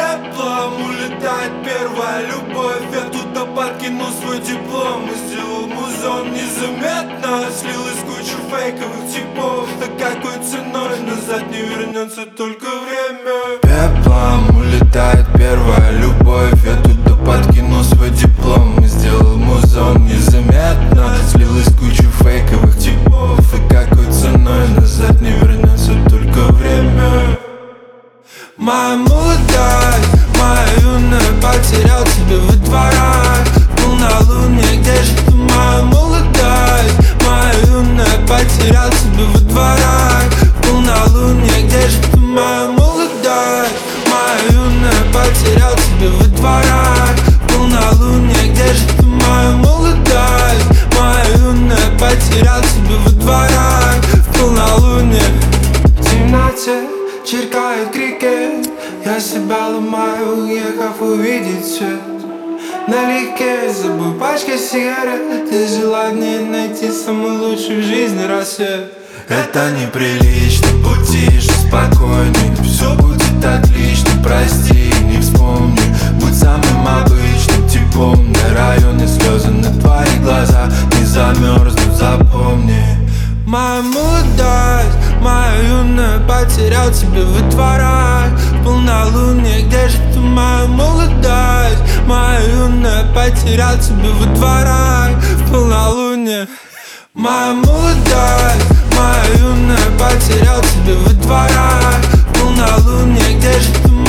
пеплом улетает первая любовь. Я туда подкину свой диплом и сделал музон незаметно. Слил из кучи фейковых типов. Да какой ценой назад не вернется только время. Пеплом улетает первая любовь. Я туда подкину свой диплом и сделал музон незаметно. Слил из кучи фейковых типов. И какой ценой назад не вернется только время. Моя молодость, моя юная, потерял тебя во дворах. Полнолуние, где же ты, моя молодость? Моя юная, потерял тебя во дворах. Полнолуние, где же ты, моя молодость? Моя юная, потерял тебя во дворах. Полнолуние, где же ты, моя молодость? Моя юная, потерял тебя во дворах. Полнолуние, в темноте чиркают крики. Я себя ломаю, уехав увидеть свет. Налегке забыл пачкой сигарет и желание найти самый лучший в жизни рассвет. Это неприлично, будь тише, спокойней. Все будет отлично, прости, не вспомни. Будь самым обычным типом. На районе слезы на твои глаза не замерзнут, запомни. Моя молодость, моя юная, потерял тебя во дворах. Полнолуние, где же ты, моя молодость? Моя юная, потерял тебя во дворах. Полнолуние, моя молодость, моя юная, потерял тебя во дворах. Полнолуние, где же ты,